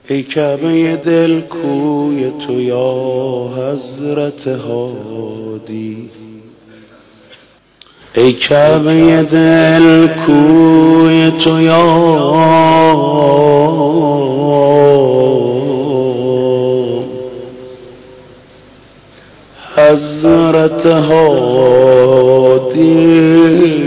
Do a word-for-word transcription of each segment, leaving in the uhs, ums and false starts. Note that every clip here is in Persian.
ای کعبه دل کوی تو یا حضرت هادی، ای کعبه دل کوی تو یا حضرت هادی،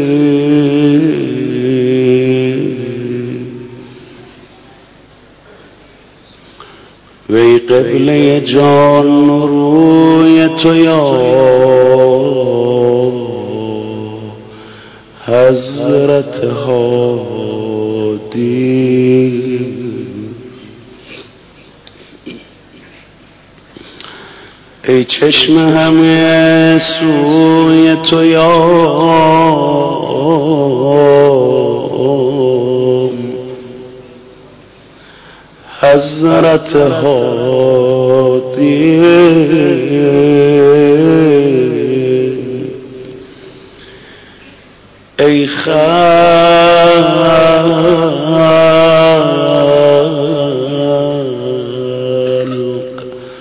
وی قبله جان روی تو یا حضرت هادی، ای چشم همه سوی تو یا حضرت هادی، ای خلق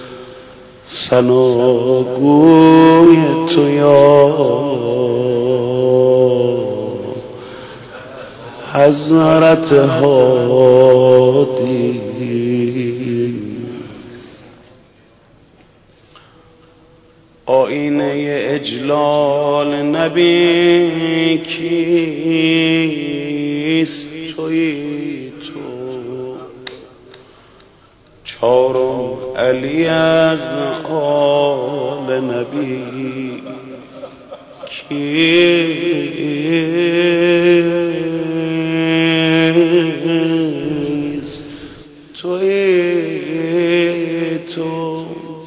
ثناگوی تو یا حضرت هادی، آینه اجلال نبی کیست؟ تویی تو، چارم علی از آل نبی کیست؟ تویی تو،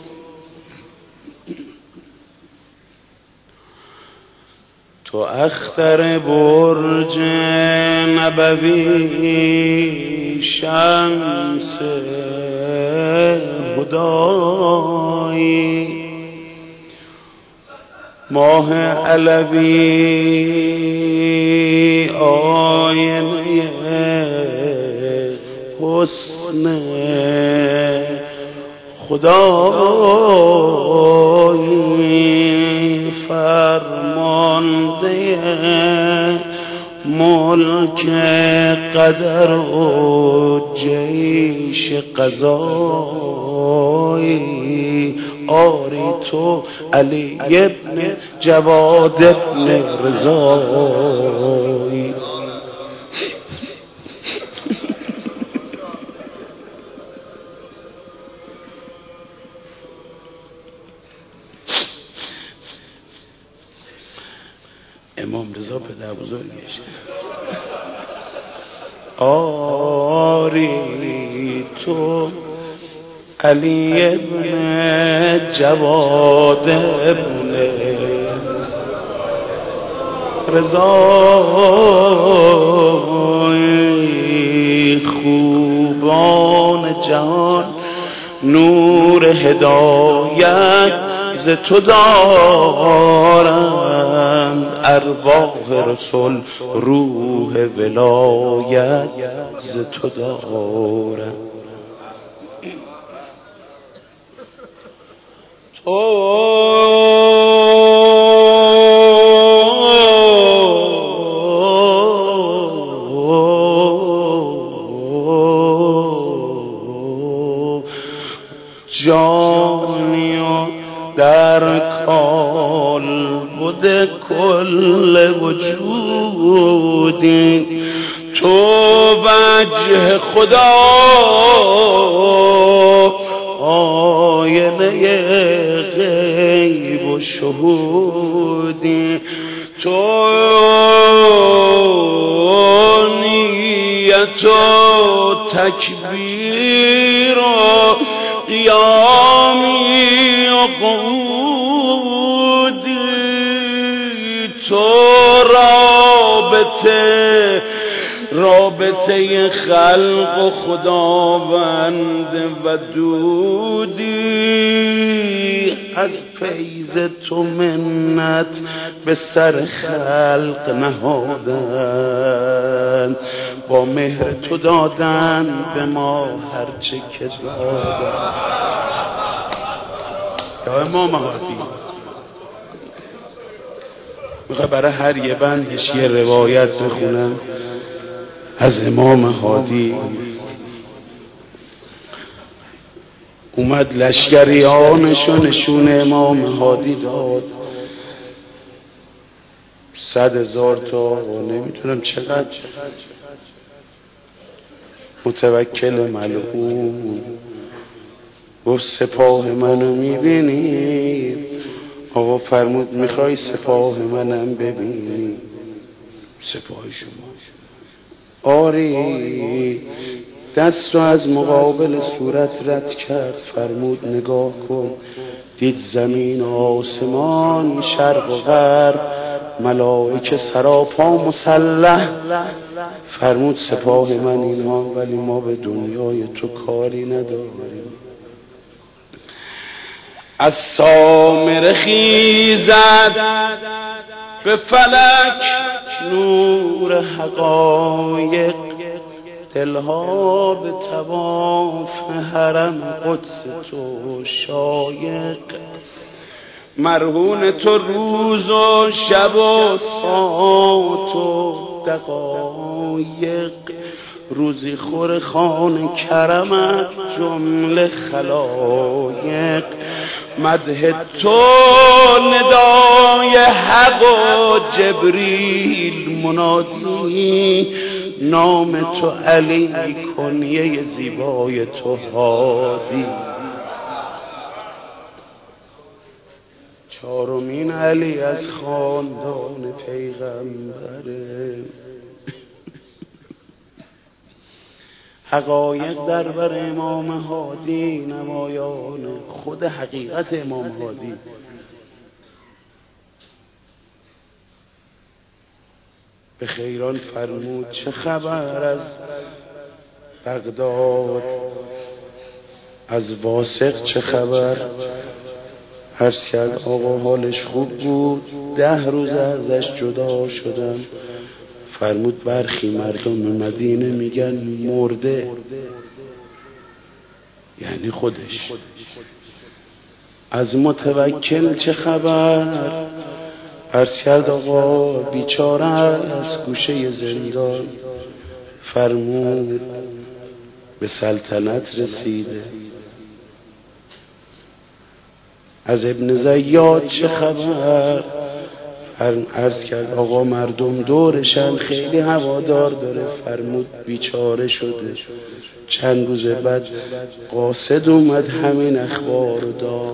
تو اختر برج نبوی شمس هدایی، ماه علوی آینه حسن خدایی، فرمانده ملک قدر و جیش قضایی، آری تو علی ابن جواد ابن رضایی، امام رضا پدر بزرگش، آری تو علی ابن جواد ابن رضایی، خوبان جهان نور هدایت ز تو دارند، ارواح رسول روح ولایت ز تو دارند، جانیو در کال بوده کل وجودی، تو وجه خدا آینه غیب و شهودی، تو نیت و تکبیر و قیامی و قعودی، تو رابطه رابطه خلق و خداوند و دودی، از فیض تو منت به سر خلق نهادن، با مهر تو دادن به ما هرچه که دادن. یا امام هادی میخوای برای هر یه بندش یه روایت بخونم از امام هادی. اومد لشکریانشو نشون امام هادی داد، صد هزار تا و نمیتونم چقدر. متوکل ملعون گفت سپاه منو میبینی؟ آقا فرمود میخوای سپاه منم ببینی؟ سپاه شما؟ آری. دست رو از مقابل صورت رد کرد، فرمود نگاه کن. دید زمین آسمان شرق و غرب ملائکه سراپا مسلح. فرمود سپاه من اینها، ولی ما به دنیای تو کاری نداریم. از سامره خیزد به فلک نور حقایق، دلها به طواف حرم قدس تو شایق. مرهون تو روز و شب و ساعت و دقایق، روزی خور خان کرمت جمله خلایق. مدح تو ندای حق و جبریل منادی، نام تو علی کنیه زیبای تو هادی. چهارمین علی از خاندان پیغمبره. حقایق در بر امام هادی نمایان، خود حقیقت امام هادی. به خیران فرمود چه خبر از بغداد، از واسق چه خبر؟ عرض کرد آقا حالش خوب بود، ده روز ازش جدا شدم. فرمود برخی مردم مدینه میگن مرده، یعنی خودش. از متوکل چه خبر؟ عرض کرد آقا بیچاره از گوشه زندان. فرمود به سلطنت رسیده. از ابن زیاد چه خبر؟ عرض کرد آقا مردم دورشن، خیلی هوادار داره. فرمود بیچاره شده. چند روز بعد قاصد اومد همین اخبار رو داد.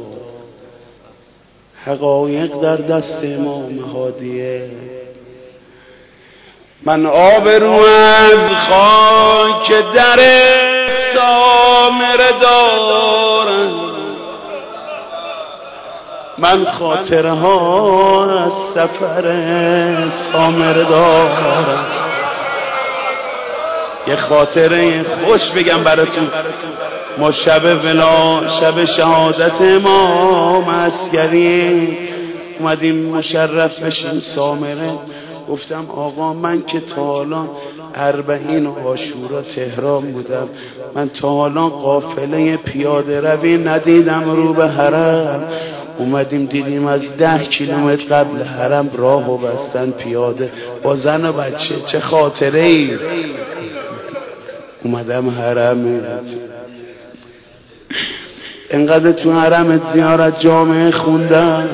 حقایق در دست امام هادیه. من آبرو از خاک در سامره دارم، من خاطرها از سفر سامره دارم. یه خاطره خوش بگم براتون. ما شب ولا شب شهادت امام عسکری اومدیم مشرف بشیم سامره. گفتم آقا من که تا حالا اربعین و عاشورا تهران بودم، من تا حالا قافله پیاده روی ندیدم رو به حرم. اومدیم دیدیم از ده کیلومتر قبل حرم راهو بستن پیاده با زن و بچه. چه خاطره ای. اومدم حرم، انقدر تو حرمت زیارت جامعه خوندم.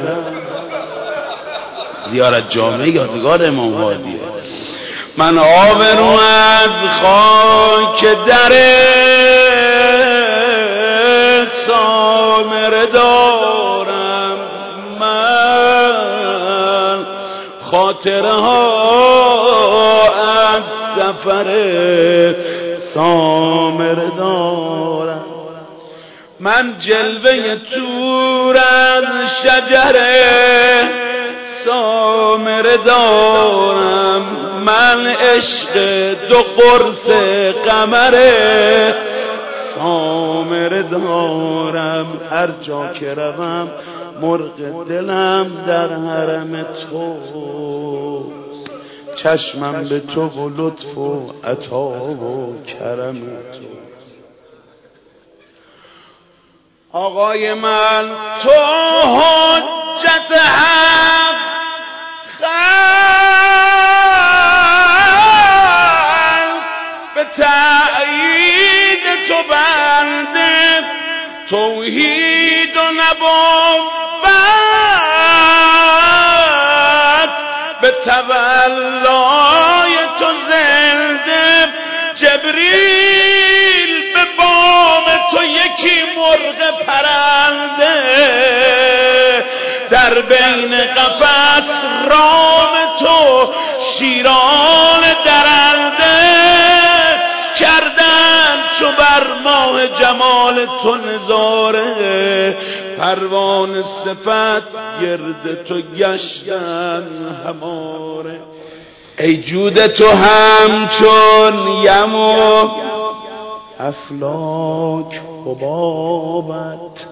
زیارت جامعه یادگار امام هادیه. من آبرو از خاک در سامره دارم، من خاطره ها از سفر سامره دارم. من جلوه تور از شجره سامره دارم، من عشق دو قرص قمره سامره دارم. هر جا که روم مرغ دلم در حرم توست. چشمم به تو و لطف و عطا و کرم تو. آقای من تو حجت حق خلق، به تأیید تو بنده توحید و نبوت، به تولای تو زنده جبریل، به بام تو یکی مرغ پرنده، در بین قفس رام تو شیران درنده، کردن چو بر ماه جمال تو نظاره، پروانه صفت گرد تو گشتن هماره. ای جود تو همچون یم و افلاک حبابت،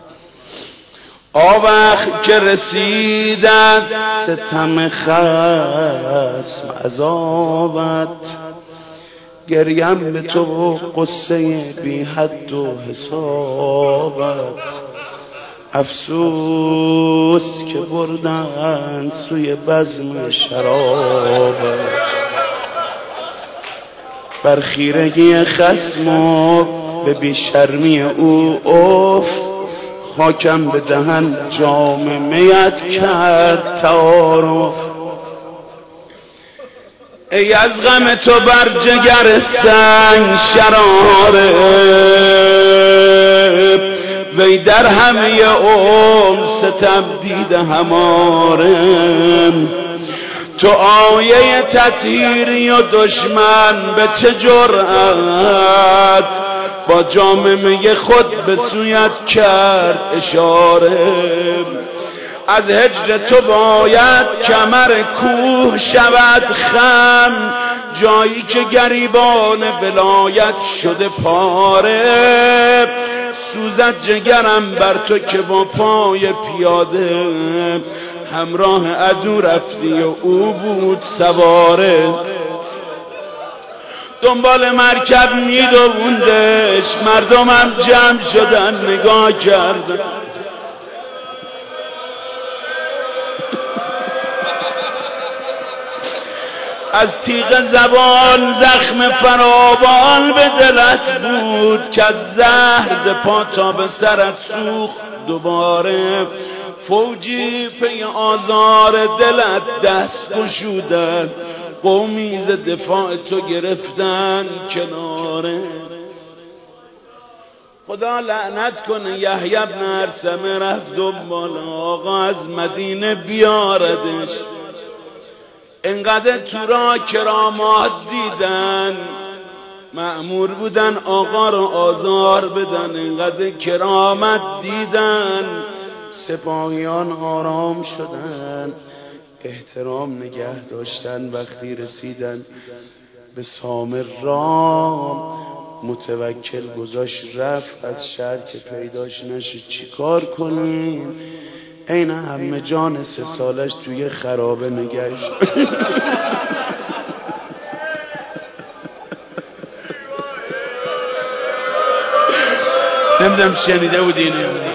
آوخ که رسید از ستم خصم عذابت، گریم به تو و قصه بی حد و حسابت، افسوس که بردن سوی بزم شرابت، بر خیرگی خصم و به بیشرمی او اف، خاکم به دهن جام میت کرد تعارف. ای از غم تو بر جگر سنگ شراره، وی در همه عمر ستم دیده هماره، تو آیه تطهیری و دشمن به چه جرأت، با جام می خود به سویت کرد اشاره، از هجر تو باید کمر کوه شود خم، جایی که گریبان ولایت شده پاره، سوزد جگرم بر تو که با پای پیاده، همراه عدو رفتی و او بود سواره، دنبال مرکب میدووندش، مردمم جمع شدن نگاه کردن، از تیغ زبان زخم فراوان به دلت بود، که از زهر ز پا تا به سرت سوخت دوباره، فوجی پی آزار دلت دست گشودن، قومی ز دفاع تو گرفتن کناره. خدا لعنت کنه یحیی بن ارسمه، رفت دنبال آقا از مدینه بیاردش، انقدر تو را کرامات دیدن، مأمور بودن آقا رو آزار بدن، انقدر کرامت دیدن، سپاهیان آرام شدن، احترام نگه داشتن. وقتی رسیدن به سامر رام، متوکل گذاشت رفت از شهر که پیداش نشه. چی کار کنیم؟ این همه جان سه سالش توی خرابه نگشت. نمیدونم شنیده بودین